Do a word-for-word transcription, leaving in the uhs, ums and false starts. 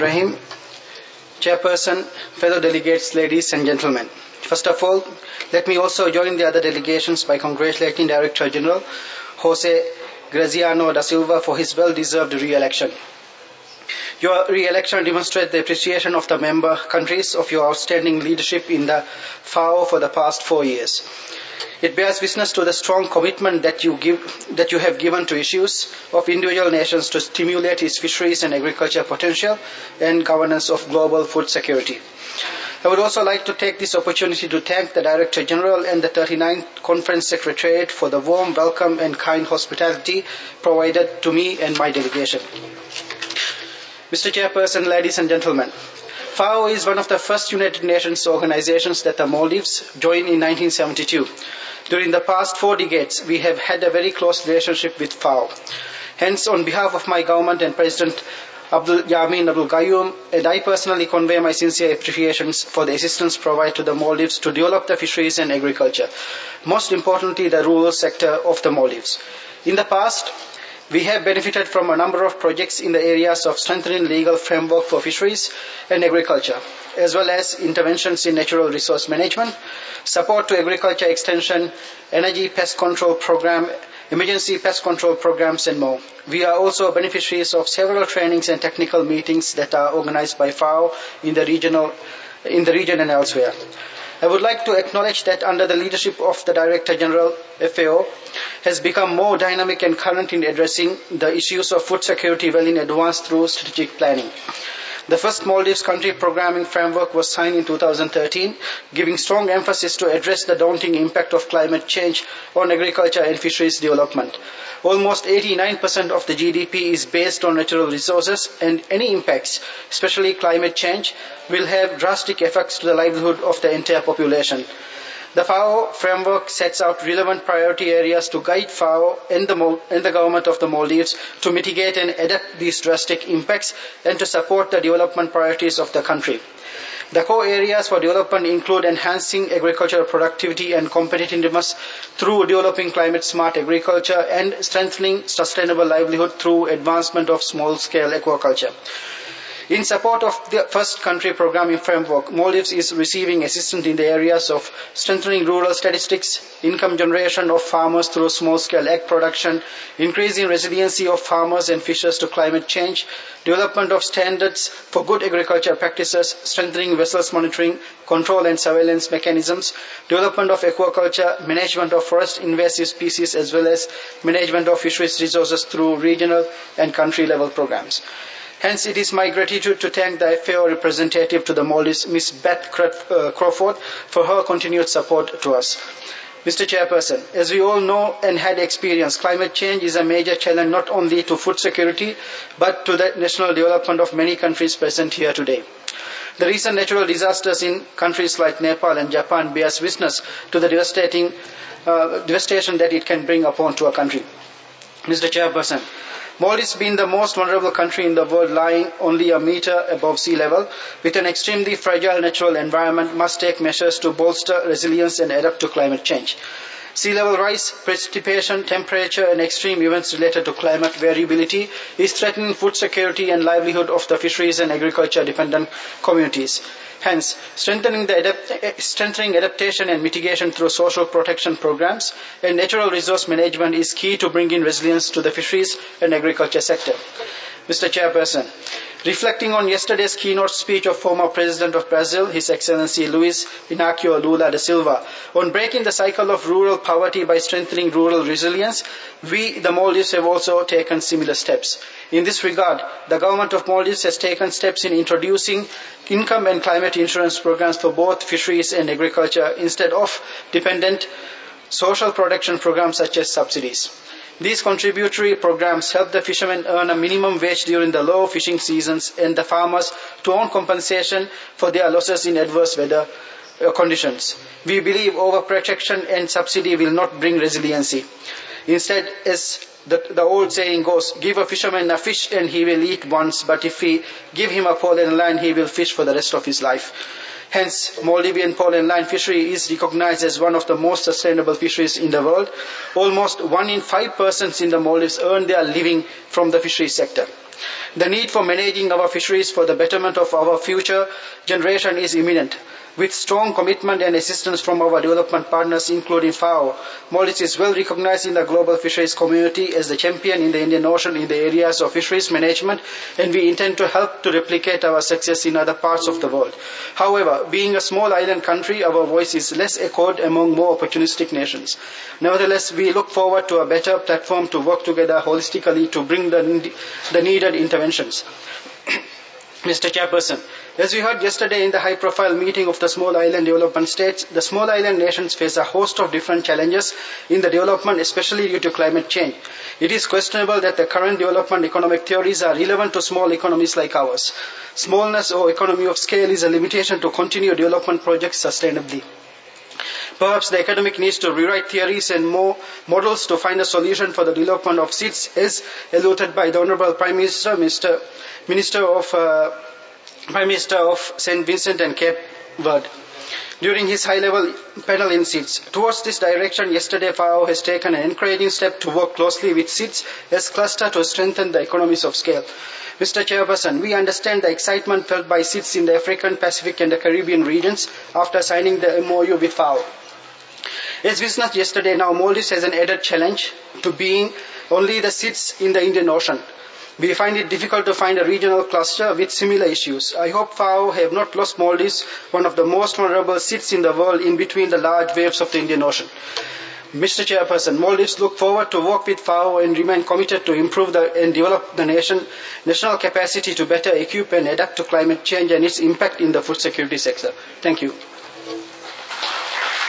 Rahim, Chairperson, fellow delegates, ladies and gentlemen. First of all, let me also join the other delegations by congratulating Director General Jose Graziano da Silva for his well-deserved re-election. Your re-election demonstrates the appreciation of the member countries of your outstanding leadership in the FAO for the past four years. It bears witness to the strong commitment that you give, that you have given to issues of individual nations to stimulate its fisheries and agriculture potential and governance of global food security. I would also like to take this opportunity to thank the Director General and the thirty-ninth Conference Secretariat for the warm welcome and kind hospitality provided to me and my delegation. Mister Chairperson, ladies and gentlemen, FAO is one of the first United Nations organizations that the Maldives joined in nineteen seventy-two. During the past four decades, we have had a very close relationship with FAO. Hence, on behalf of my government and President Abdul Yamin Abdul Gayoom, and I personally convey my sincere appreciations for the assistance provided to the Maldives to develop the fisheries and agriculture, most importantly the rural sector of the Maldives. In the past, we have benefited from a number of projects in the areas of strengthening legal framework for fisheries and agriculture, as well as interventions in natural resource management, support to agriculture extension, energy pest control program, emergency pest control programs, and more. We are also beneficiaries of several trainings and technical meetings that are organized by FAO in the regional, in the region and elsewhere. I would like to acknowledge that under the leadership of the Director General, F A O has become more dynamic and current in addressing the issues of food security well in advance through strategic planning. The first Maldives country programming framework was signed in two thousand thirteen, giving strong emphasis to address the daunting impact of climate change on agriculture and fisheries development. Almost eighty-nine percent of the G D P is based on natural resources, and any impacts, especially climate change, will have drastic effects to the livelihood of the entire population. The FAO framework sets out relevant priority areas to guide FAO and the, and the government of the Maldives to mitigate and adapt these drastic impacts and to support the development priorities of the country. The core areas for development include enhancing agricultural productivity and competitiveness through developing climate-smart agriculture and strengthening sustainable livelihood through advancement of small-scale aquaculture. In support of the first country programming framework, Maldives is receiving assistance in the areas of strengthening rural statistics, income generation of farmers through small-scale egg production, increasing resiliency of farmers and fishers to climate change, development of standards for good agriculture practices, strengthening vessels monitoring, control and surveillance mechanisms, development of aquaculture, management of forest invasive species, as well as management of fisheries resources through regional and country-level programs. Hence, it is my gratitude to thank the F A O representative to the Maldives, Miz Beth Crawford, for her continued support to us. Mister Chairperson, as we all know and had experienced, climate change is a major challenge not only to food security, but to the national development of many countries present here today. The recent natural disasters in countries like Nepal and Japan bears witness to the devastating uh, devastation that it can bring upon to a country. Mister Chairperson, Maldives being the most vulnerable country in the world, lying only a meter above sea level, with an extremely fragile natural environment, must take measures to bolster resilience and adapt to climate change. Sea level rise, precipitation, temperature, and extreme events related to climate variability is threatening food security and livelihood of the fisheries and agriculture dependent communities. Hence, strengthening, the adapt- strengthening adaptation and mitigation through social protection programs and natural resource management is key to bringing resilience to the fisheries and agriculture sector. Mister Chairperson, reflecting on yesterday's keynote speech of former President of Brazil, His Excellency Luiz Inácio Lula da Silva, on breaking the cycle of rural poverty by strengthening rural resilience, we, the Maldives, have also taken similar steps. In this regard, the government of Maldives has taken steps in introducing income and climate insurance programs for both fisheries and agriculture instead of dependent social protection programs such as subsidies. These contributory programs help the fishermen earn a minimum wage during the low fishing seasons and the farmers to earn compensation for their losses in adverse weather conditions. We believe overprotection and subsidy will not bring resiliency. Instead, as the, the old saying goes, give a fisherman a fish and he will eat once, but if we give him a pole and line, he will fish for the rest of his life. Hence, Maldivian pole and line fishery is recognized as one of the most sustainable fisheries in the world. Almost one in five persons in the Maldives earn their living from the fishery sector. The need for managing our fisheries for the betterment of our future generation is imminent. With strong commitment and assistance from our development partners, including FAO, Maldives is well recognized in the global fisheries community as the champion in the Indian Ocean in the areas of fisheries management, and we intend to help to replicate our success in other parts of the world. However, being a small island country, our voice is less echoed among more opportunistic nations. Nevertheless, we look forward to a better platform to work together holistically to bring the, the needed interventions. Mister Chairperson, as we heard yesterday in the high-profile meeting of the Small Island Development States, the small island nations face a host of different challenges in the development, especially due to climate change. It is questionable that the current development economic theories are relevant to small economies like ours. Smallness or economy of scale is a limitation to continue development projects sustainably. Perhaps the academic needs to rewrite theories and more models to find a solution for the development of seeds, as alluded by the Honorable Prime Minister, Mister Minister of uh, Prime Minister of Saint Vincent and Cape Verde, during his high-level panel in seeds. Towards this direction, yesterday FAO has taken an encouraging step to work closely with seeds as cluster to strengthen the economies of scale. Mister Chairperson, we understand the excitement felt by seeds in the African, Pacific and the Caribbean regions after signing the M O U with FAO. As witnessed yesterday, now Maldives has an added challenge to being only the seeds in the Indian Ocean. We find it difficult to find a regional cluster with similar issues. I hope FAO have not lost Maldives, one of the most vulnerable seats in the world, in between the large waves of the Indian Ocean. Mister Chairperson, Maldives look forward to work with FAO and remain committed to improve the, and develop the nation, national capacity to better equip and adapt to climate change and its impact in the food security sector. Thank you.